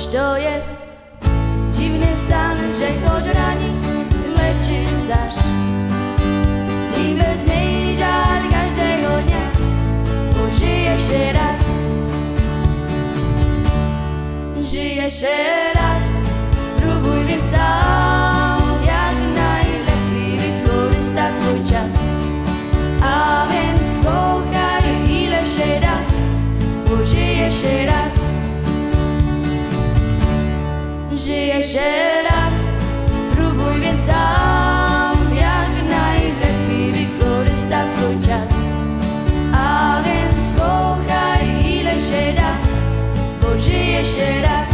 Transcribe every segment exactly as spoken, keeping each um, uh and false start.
to jest dziwny stan, że choć rani leci zaś i bez niej żal każdego dnia, bo żyje się raz, żyje się raz. Spróbuj więc sam jak najlepiej wykorzystać swój czas, a więc kochaj ile się da, bo żyje się raz, żyje się raz. Spróbuj więc sam jak najlepiej wykorzystać swój czas, a więc kochaj ile się da, bo żyje się raz.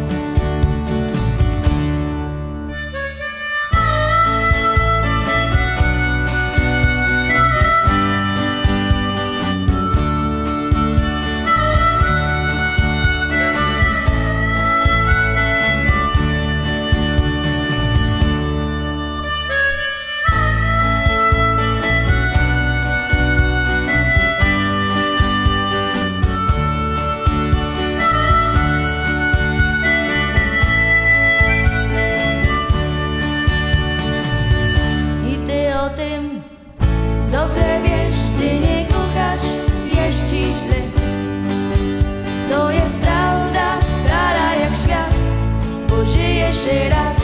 O tym dobrze wiesz, gdy nie kochasz, jest ci źle. To jest prawda stara jak świat, bo żyje się raz.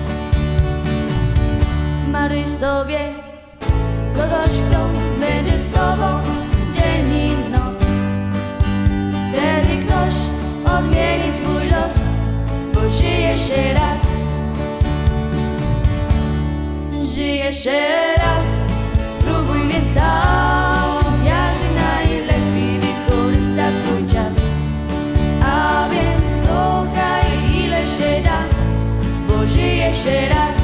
Maryj sobie kogoś, kto będzie z tobą dzień i noc. Wtedy ktoś odmieni twój los, bo żyje się raz, żyje się raz. Spróbuj więc sam jak najlepiej wykorzystać swój czas, a więc kochaj ile się da, bo żyje się raz,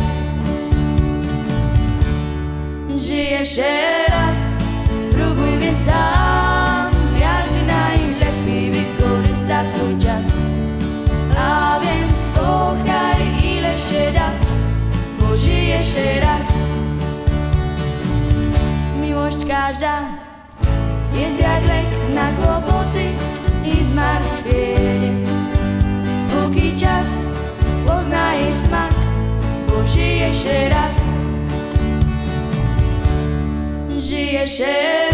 żyje się raz. Spróbuj więc sam jak najlepiej wykorzystać swój czas, a więc kochaj ile się da, bo żyje się raz. Miłość każda jest jak lek na kłopoty i zmartwienie, póki czas poznaje smak, bo żyje się raz, żyje się